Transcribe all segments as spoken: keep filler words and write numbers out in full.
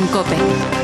en COPE.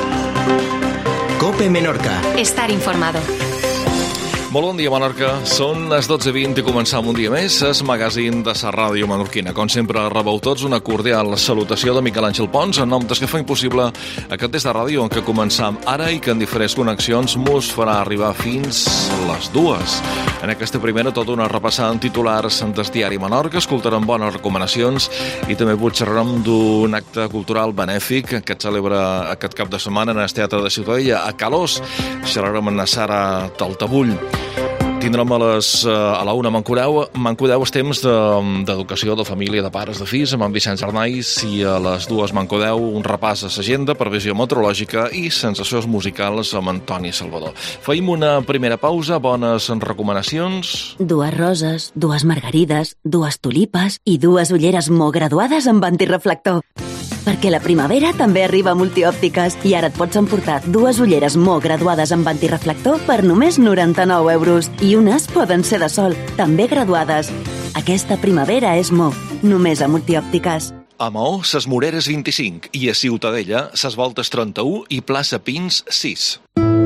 COPE Menorca. Estar informado. Molt bon dia, Menorca. Són les dotze vint i començam un dia més el magazín de la ràdio menorquina. Com sempre, rebeu tots una cordial salutació de Miquel Àngel Pons en nom dels que fa impossible aquest test de ràdio en què començam ara i que en diferents connexions mos farà arribar fins les dues. En aquesta primera, tot una repassant titulars del diari Menorca, escoltarem bones recomanacions i també xerrarem d'un acte cultural benèfic que es celebra aquest cap de setmana en el Teatre de Ciutadella a Calós. Xerrarem amb la Sara Taltabull. Tindrem a, les, a la una Mancodeu, Mancodeu els temps d'educació, de, de família, de pares, de fills, amb en Vicenç Arnaiz, i a les dues Mancodeu un repàs a l'agenda, previsió meteorològica i sensacions musicals amb Antoni Salvador. Feim una primera pausa, bones recomanacions. Dues roses, dues margarides, dues tulipes i dues ulleres molt graduades amb antireflector. Perquè la primavera també arriba a Multiòptiques i ara et pots emportar dues ulleres molt graduades amb antireflector per només noranta-nou euros. I unes poden ser de sol, també graduades. Aquesta primavera és Mo, només a Multiòptiques. A Maó, ses Moreres vint-i-cinc i a Ciutadella, ses Voltes trenta-u i plaça Pins sis.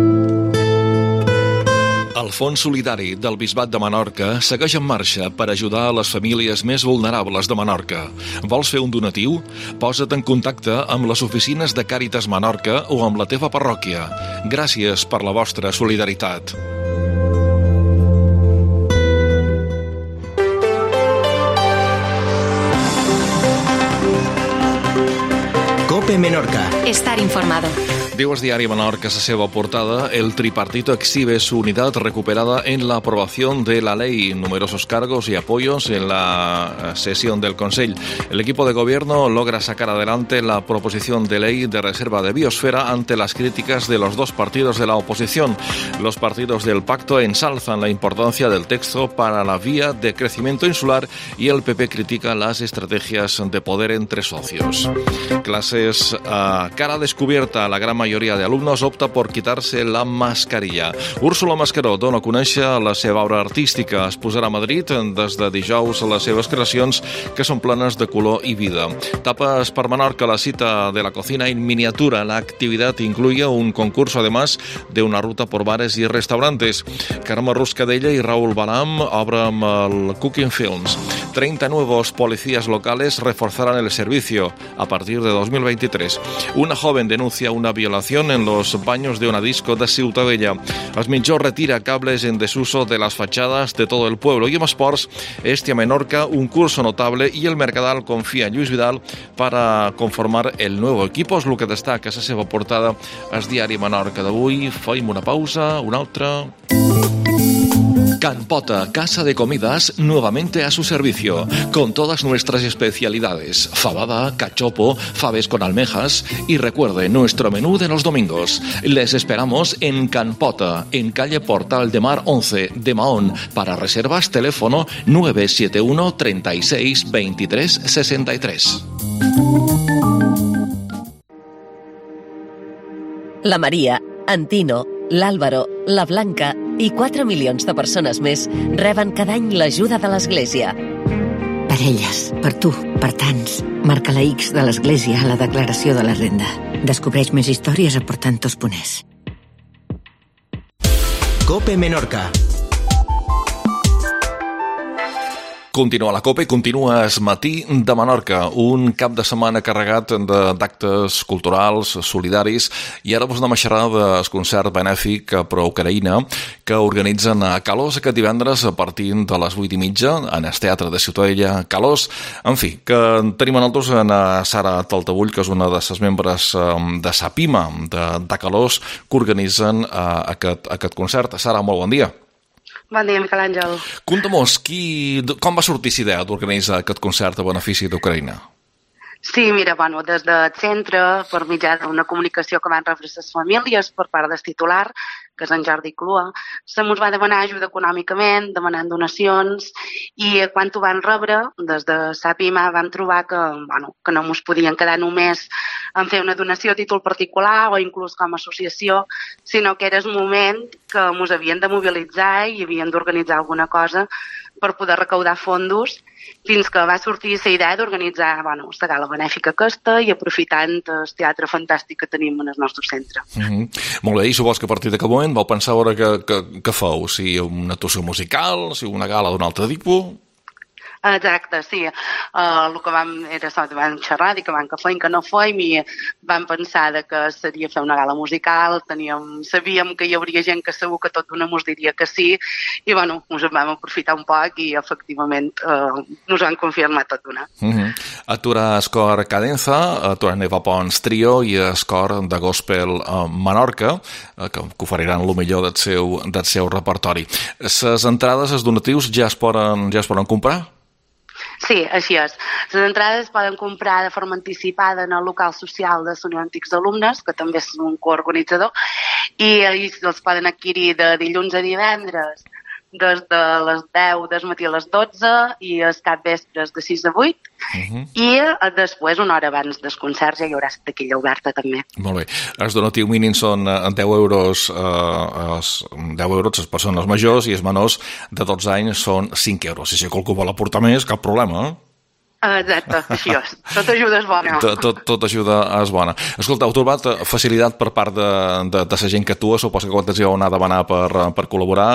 El Fons Solidari del Bisbat de Menorca segueix en marxa per ajudar a les famílies més vulnerables de Menorca. Vols fer un donatiu? Posa't en contacte amb les oficines de Càritas Menorca o amb la teva parròquia. Gràcies per la vostra solidaritat. COPE Menorca. Estar informado. Diu el diari Menorca a la seva portada: el tripartito exhibe su unidad recuperada en la aprobación de la ley. Numerosos cargos y apoyos en la sesión del Consell. El equipo de gobierno logra sacar adelante la proposición de ley de reserva de biosfera ante las críticas de los dos partidos de la oposición. Los partidos del pacto ensalzan la importancia del texto para la vía de crecimiento insular y el P P critica las estrategias de poder entre socios. Clases a cara descubierta. La gran majoria d'alumnes opta por quitar-se la mascarilla. Úrsula Mascaró dona a conèixer la seva obra artística. Es posarà a Madrid des de dijous a les seves creacions, que són plenes de color i vida. Tapas per Menorca, la cita de la cocina en miniatura. La actividad incluye un concurso, además de una ruta por bares y restaurantes. Carme Ruscadella y Raúl Balam obran el Cooking Films. treinta nuevos policías locales reforzarán el servicio a partir de dos mil veintitrés. Una joven denuncia una violación en los baños de una disco de Ciutadella. Asminjó retira cables en desuso de las fachadas de todo el pueblo. Y en esports, este a Menorca, un curso notable y el Mercadal confía en Lluís Vidal para conformar el nuevo equipo. És el que destaca a la seva portada al diari Menorca d'avui. Feim una pausa, una altra... Can Pota, casa de comidas, nuevamente a su servicio, con todas nuestras especialidades: fabada, cachopo, faves con almejas y recuerde nuestro menú de los domingos. Les esperamos en Can Pota, en calle Portal de Mar once de Mahón. Para reservas, teléfono nueve siete uno, treinta y seis, veintitrés, sesenta y tres. La Maria, en Tino, l'Àlvaro, la Blanca i quatre milions de persones més reben cada any l'ajuda de l'Església. Per elles, per tu, per tants. Marca la X de l'Església a la declaració de la renda. Descobreix més històries aportant tos puners. COPE Menorca. Continua la COPE, continua el matí de Menorca, un cap de setmana carregat d'actes culturals, solidaris, i ara vos anem a xerrar del concert benèfic pro Ucraïna que organitzen a Calós aquest divendres a partir de les vuit i mitja en el Teatre de Ciutadella Calós. En fi, que tenim a nosaltres en Sara Taltabull, que és una de les membres de Sapima de, de Calós, que organitzen aquest, aquest concert. Sara, molt bon dia. Bon dia, Miquel Àngel. Conta'mos, qui, com va sortir la idea d'organitzar aquest concert a benefici d'Ucraïna? Sí, mira, bueno, des del centre, per mitjà d'una comunicació que van rebre les famílies per part del titular, que és en Jordi Clua, se mos va demanar ajuda econòmicament, demanant donacions, i quan ho van rebre, des de Sapima vam trobar que, bueno, que no mos podien quedar només en fer una donació a títol particular o inclús com a associació, sinó que era el moment que mos havien de mobilitzar i havien d'organitzar alguna cosa per poder recaudar fondos, fins que va sortir la idea d'organitzar bueno, la gala benèfica aquesta i aprofitant el teatre fantàstic que tenim en el nostre centre. Mm-hmm. Molt bé, i supos que a partir d'aquest moment vau pensar a veure què, què, què feu, si una actuació musical, si una gala d'un altre tipus... Exacte, sí. Uh, el que vam era això, vam xerrar, dir que vam que feim, que no feim, i vam pensar de que seria fer una gala musical, teníem, sabíem que hi hauria gent que segur que tot d'una mos diria que sí, i bueno, ens en vam aprofitar un poc i efectivament uh, nos han confirmat tot d'una. Mm-hmm. Atura Escor Cadenza, atura Neva Pons Trio i Escor de Gospel uh, Menorca, uh, que, que oferiran el millor del seu, del seu repertori. Les entrades, els donatius, ja es poden, ja es poden comprar? Sí, així és. Les entrades es poden comprar de forma anticipada en el local social de Unió d'Antics Alumnes, que també és un coorganitzador, i ells els poden adquirir de dilluns a divendres des de les deu del matí a les dotze i els capvespres de sis a vuit, uh-huh. i després, una hora abans dels concerts, ja hi haurà taquilla oberta també. Molt bé. Els donatiu mínim són deu euros, eh, deu euros les persones majors i els menors de dotze anys són cinc euros. Si qualcú vol aportar més, cap problema, eh? Exacte, així és. Tot ajuda és bona. Tot, tot, tot ajuda és bona. Escolta, heu trobat facilitat per part de, de, de la gent que atua? Suposo que quan ens heu anat a demanar per, per col·laborar,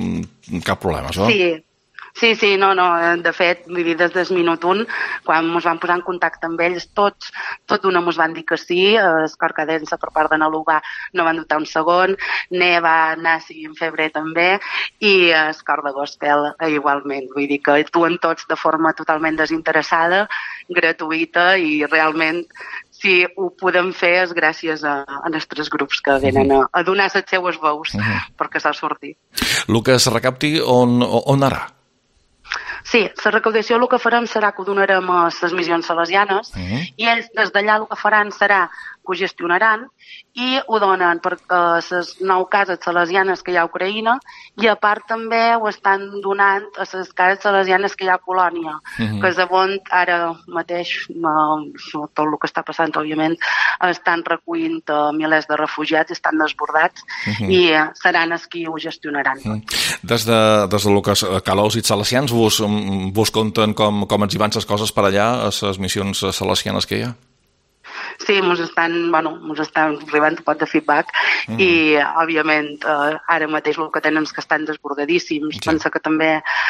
cap problema, això? Sí. Sí, sí, no, no, de fet, vull dir, des del minut un, quan ens vam posar en contacte amb ells, tots, tot d'una ens van dir que sí, Escor Cadenza per part de Nalugà no van dubtar un segon, Neva, Nasi en febrer també, i Escor de Gospel igualment, vull dir que actuen tots de forma totalment desinteressada, gratuïta, i realment si ho podem fer és gràcies a, a nostres grups que venen a, a donar les seues veus uh-huh. perquè s'ha sortit. El que es recapti, on, on anarà? Sí, la recaudació el que farem serà que ho donarem a les missions salesianes uh-huh. i ells des d'allà el que faran serà que ho gestionaran i ho donen per a les nou cases salesianes que hi ha a Ucraïna i a part també ho estan donant a les cases salesianes que hi ha a Polònia, uh-huh. que és on ara mateix, tot el que està passant, òbviament, estan recollint milers de refugiats, estan desbordats uh-huh. i seran els qui ho gestionaran. Uh-huh. Des de, des de lo que Calós i salesians vos, vos conten com, com ens hi van les coses per allà, a les missions salesianes que hi ha? Sí, ens estan, bueno, ens estan arribant un pot de feedback mm. i, òbviament, eh, ara mateix el que tenen és que estan desbordadíssims. Sí. Pensa que també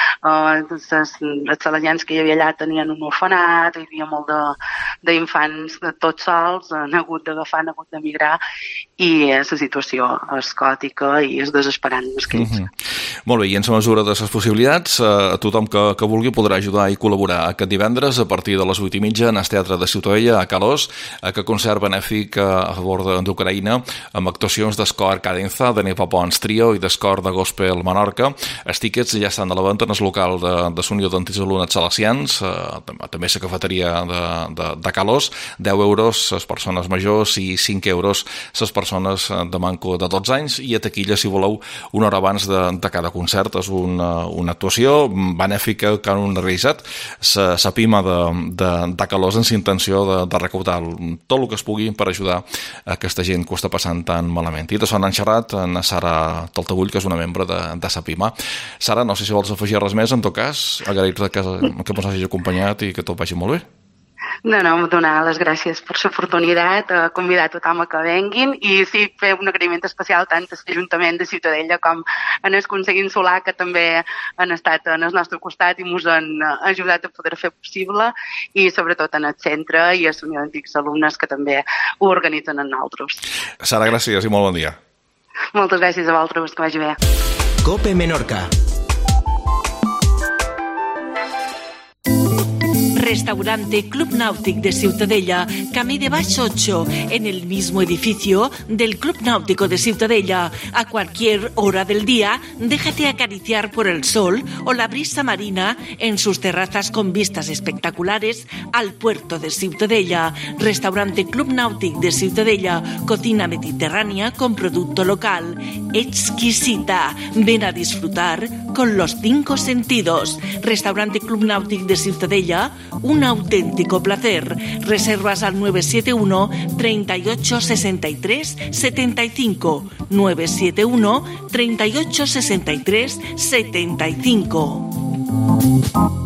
eh, els salesians que hi havia allà tenien un orfenat, hi havia molt d'infants tots sols, han hagut d'agafar, han hagut d'emigrar i la situació és còtica i és desesperant. Mm-hmm. Molt bé, i en la mesura de les possibilitats, eh, tothom que, que vulgui podrà ajudar i col·laborar aquest divendres a partir de les vuit i mitja en el Teatre de Ciutadella a Calós, que concert benèfic a favor d'Ucraïna amb actuacions d'Escor Cadenza, de Neva Pons Trio i d'Escor de Gospel Menorca. Els tíquets ja estan a la venda en el local de, de Unió d'Antics Alumnes Salesians, eh, també la cafeteria de, de, de Calós, deu euros les persones majors i cinc euros les persones de manco de dotze anys, i a taquilla, si voleu, una hora abans de, de cada concert. És una, una actuació benèfica que han realitzat la Pima de, de, de Calós en la intenció de, de recaudar tot el que es pugui per ajudar a aquesta gent que ho està passant tan malament. I d'això n'han xerrat en Sara Taltabull, que és una membre de, de Sapima. Sara, no sé si vols afegir res més, en tot cas, agrair-te que, que ens hagi acompanyat i que tot vagi molt bé. No, no, donar les gràcies per l'oportunitat, eh, convidar tothom a que venguin i sí, fer un agraïment especial tant a l'Ajuntament de Ciutadella com en el Consell Insular, que també han estat en el nostre costat i ens han ajudat a poder fer possible, i sobretot en el centre i a l'Unió d'Antics Alumnes, que també ho organitzen en nosaltres. Sara, gràcies i molt bon dia. Moltes gràcies a vosaltres, que vagi bé. COPE Menorca. Restaurante Club Náutico de Ciutadella, Camí de Baix ocho, en el mismo edificio del Club Náutico de Ciutadella. A cualquier hora del día, déjate acariciar por el sol o la brisa marina en sus terrazas con vistas espectaculares al puerto de Ciutadella. Restaurante Club Náutico de Ciutadella, cocina mediterránea con producto local. Exquisita. Ven a disfrutar con los cinco sentidos. Restaurante Club Náutico de Ciutadella, un auténtico placer. Reservas al nueve siete uno, treinta y ocho, sesenta y tres, setenta y cinco. nueve siete uno, treinta y ocho, sesenta y tres, setenta y cinco. Thank you.